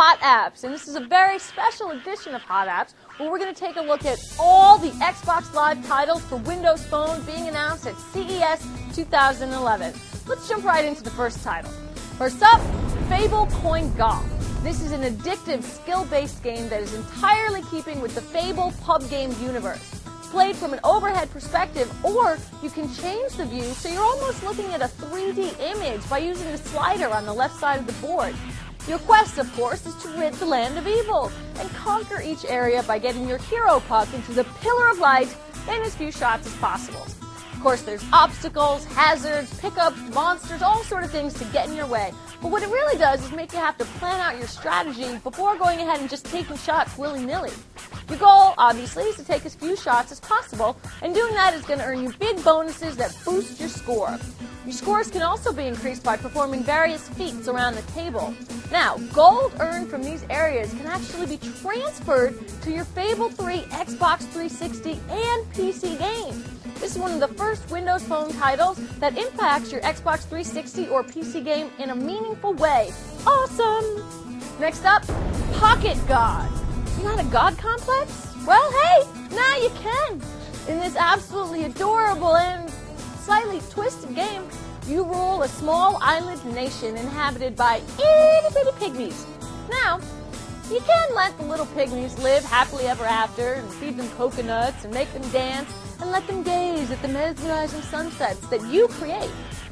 Hot Apps, and this is a very special edition of Hot Apps where we're going to take a look at all the Xbox Live titles for Windows Phone being announced at CES 2011. Let's jump right into the first title. First up, Fable Coin Golf. This is an addictive, skill-based game that is entirely keeping with the Fable pub game universe. Played from an overhead perspective, or you can change the view so you're almost looking at a 3D image by using the slider on the left side of the board. Your quest, of course, is to rid the land of evil and conquer each area by getting your hero puck into the Pillar of Light in as few shots as possible. Of course, there's obstacles, hazards, pickups, monsters, all sort of things to get in your way. But what it really does is make you have to plan out your strategy before going ahead and just taking shots willy-nilly. Your goal, obviously, is to take as few shots as possible, and doing that is going to earn you big bonuses that boost your score. Your scores can also be increased by performing various feats around the table. Now, gold earned from these areas can actually be transferred to your Fable 3 Xbox 360 and PC game. This is one of the first Windows Phone titles that impacts your Xbox 360 or PC game in a meaningful way. Awesome! Next up, Pocket God. You got a god complex? Well, hey, now you can. In this absolutely adorable and slightly twisted game, you rule a small island nation inhabited by itty-bitty pygmies. Now, you can let the little pygmies live happily ever after and feed them coconuts and make them dance and let them gaze at the mesmerizing sunsets that you create.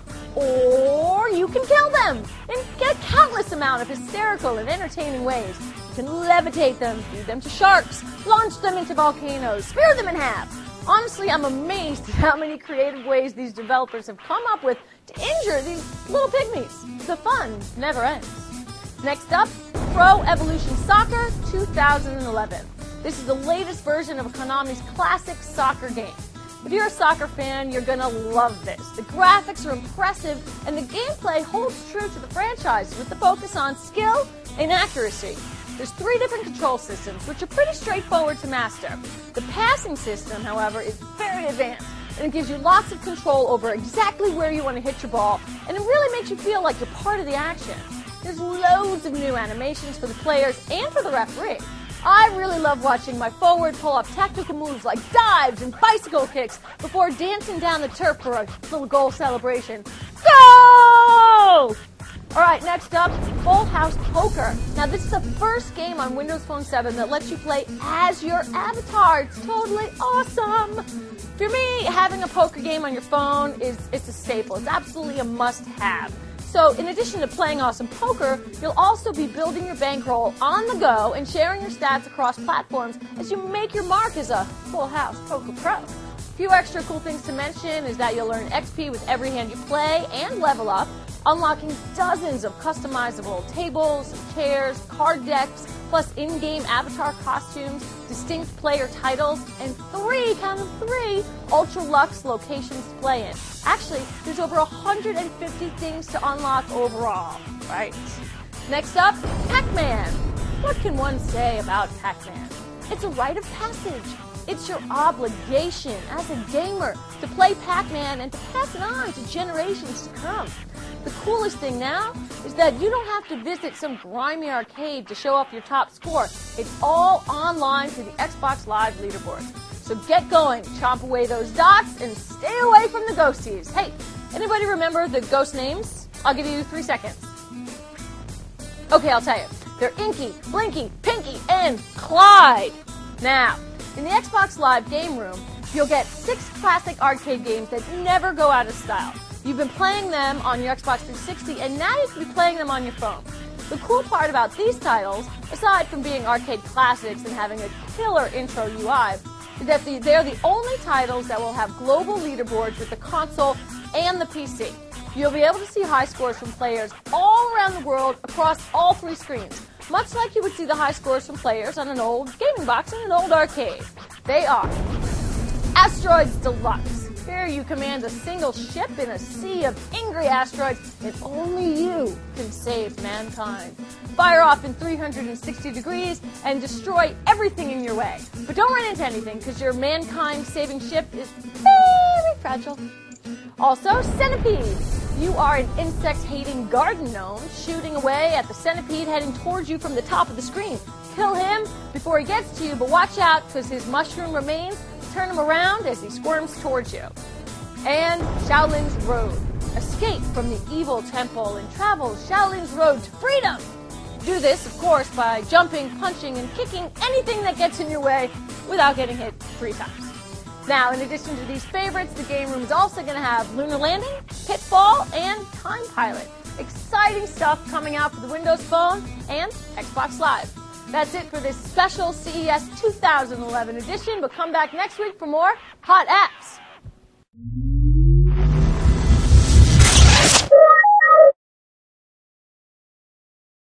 Or you can kill them and get a countless amount of hysterical and entertaining ways. You can levitate them, feed them to sharks, launch them into volcanoes, spear them in half. Honestly, I'm amazed at how many creative ways these developers have come up with to injure these little pygmies. The fun never ends. Next up, Pro Evolution Soccer 2011. This is the latest version of Konami's classic soccer game. If you're a soccer fan, you're gonna love this. The graphics are impressive, and the gameplay holds true to the franchise with the focus on skill and accuracy. There's 3 different control systems, which are pretty straightforward to master. The passing system, however, is very advanced, and it gives you lots of control over exactly where you want to hit your ball, and it really makes you feel like you're part of the action. There's loads of new animations for the players and for the referee. I really love watching my forward pull off tactical moves like dives and bicycle kicks before dancing down the turf for a little goal celebration. Go! Alright, next up, Full House Poker. Now, this is the first game on Windows Phone 7 that lets you play as your avatar. It's totally awesome! For me, having a poker game on your phone it's a staple. It's absolutely a must-have. So, in addition to playing awesome poker, you'll also be building your bankroll on the go and sharing your stats across platforms as you make your mark as a Full House Poker Pro. A few extra cool things to mention is that you'll earn XP with every hand you play and level up, unlocking dozens of customizable tables, chairs, card decks, plus in-game avatar costumes, distinct player titles, and 3, count them 3, ultra-luxe locations to play in. Actually, there's over 150 things to unlock overall, right? Next up, Pac-Man. What can one say about Pac-Man? It's a rite of passage. It's your obligation as a gamer to play Pac-Man and to pass it on to generations to come. The coolest thing now is that you don't have to visit some grimy arcade to show off your top score. It's all online through the Xbox Live leaderboards. So get going, chomp away those dots, and stay away from the ghosties. Hey, anybody remember the ghost names? I'll give you 3 seconds. Okay, I'll tell you. They're Inky, Blinky, Pinky, and Clyde. Now, in the Xbox Live game room, you'll get 6 classic arcade games that never go out of style. You've been playing them on your Xbox 360, and now you can be playing them on your phone. The cool part about these titles, aside from being arcade classics and having a killer intro UI, is that they're the only titles that will have global leaderboards with the console and the PC. You'll be able to see high scores from players all around the world across all 3 screens, much like you would see the high scores from players on an old gaming box in an old arcade. They are Asteroids Deluxe. Here you command a single ship in a sea of angry asteroids, and only you can save mankind. Fire off in 360 degrees and destroy everything in your way. But don't run into anything, because your mankind-saving ship is very fragile. Also, Centipede. you are an insect-hating garden gnome shooting away at the centipede heading towards you from the top of the screen. Kill him before he gets to you, but watch out because his mushroom remains. Turn him around as he squirms towards you. And Shaolin's Road. Escape from the evil temple and travel Shaolin's Road to freedom. Do this, of course, by jumping, punching, and kicking anything that gets in your way without getting hit 3 times. Now, in addition to these favorites, the game room is also going to have Lunar Landing, Pitfall, and Time Pilot. Exciting stuff coming out for the Windows Phone and Xbox Live. That's it for this special CES 2011 edition, but come back next week for more Hot Apps.